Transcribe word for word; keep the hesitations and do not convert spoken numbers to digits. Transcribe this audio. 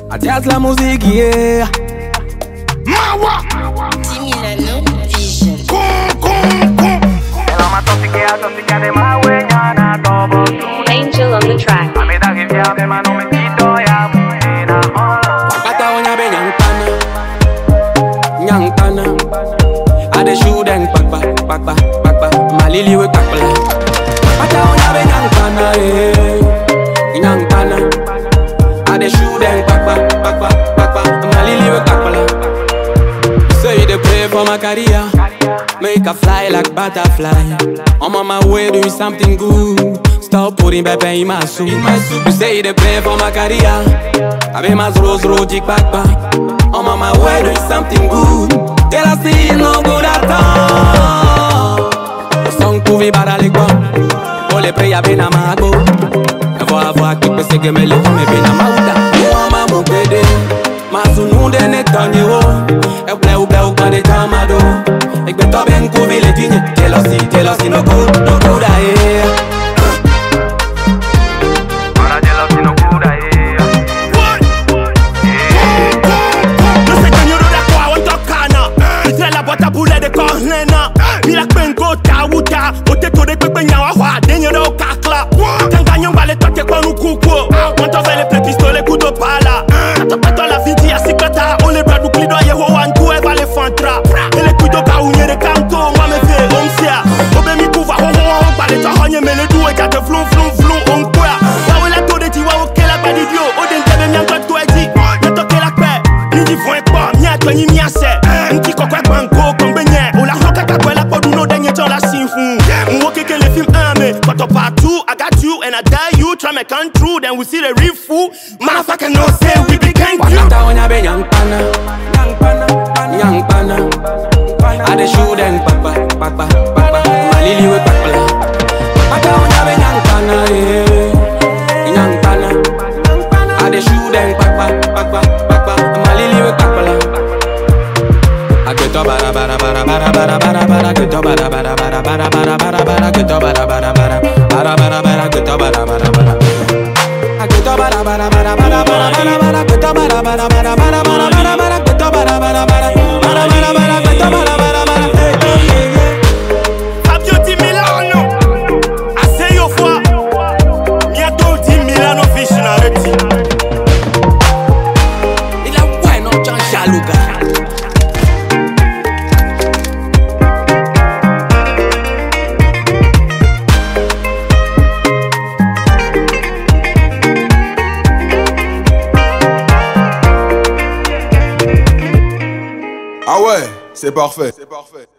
Adias la musique, yeah. Mawa Timilano Vision. Angel on the track. Pata onya be nyankana, nyankana. Ade shoe den pakpa, pakpa, pakpa. Malili we kakla. Pata onya be nyankana, eh, nyankana. Ade shoe den pakpa, pakpa, pakpa. Malili we kakla. Say they pray for my career, make a fly like butterfly. I'm on my way doing something good. Stop putting baby in my soup. You say they pray for my career, I be my rose rose back back. I'm on my way doing something good. Tell us see no good at all. Song pouvi barale kwa, ole preya bena mago. Voa voa kipe sege mele me bena mauda. Mama mo pede, masununde ne tanyo. E ble u ble u kande tamado. Ik ben top en couvi le digne. Tell us see, tell us see no good, no good aye. Mira kwengo ta wuta, ote to de pepe nyawa wa denye do kakla. Kanganyon vale toke kwa nukuko. Monto vele ple pistole kudo pala. Kato peto la vidi ya sikata. Ole bradu klido ye ho wantu e vale fantra. Ele kudo ka unye de kanto wa me ve omsia. Obe mi kuva ho ho ho pale to honye mele duwe jate flum flum flum onkwea. Wa wele to de ti wa okela badi dio. Ode ntebe myanko to eji. Nato ke la kwe. Niji fwen kwa mya to nyi mya se. Nti kokwe kwango kombe nye. Ola hoka kakwela podu no denye ton la sinfun. Mwoke ke le film ame. But up part two, I got you and I die you. Try me come true, then we see the real fool. Motherfucker no say we be can't you. Wakata onya be nyankana, nyankana, nyankana. Ade shoe den pakpa, pakpa, pakpa. Malili we pakla. Wakata onya be nyankana, eh, nyankana. Ade shoe den pakpa, pakpa, pakpa. Malili we pakla. Aketo bara bara bara bara bara bara bara. Aketo bara bara bara bara bara bara bara. Aketo bara bara bara bara bara bara. Aketo bara bara bara. Aketo bara bara bara bara bara bara. Aketo bara bara bara bara bara bara. Aketo bara bara bara bara bara bara. Aketo bara bara bara. Fabio Di Milano, assez yo fois. Bientôt Di Milano Vision arrêté. Il a bueno chanchaluga. Ah ouais, c'est parfait. C'est parfait.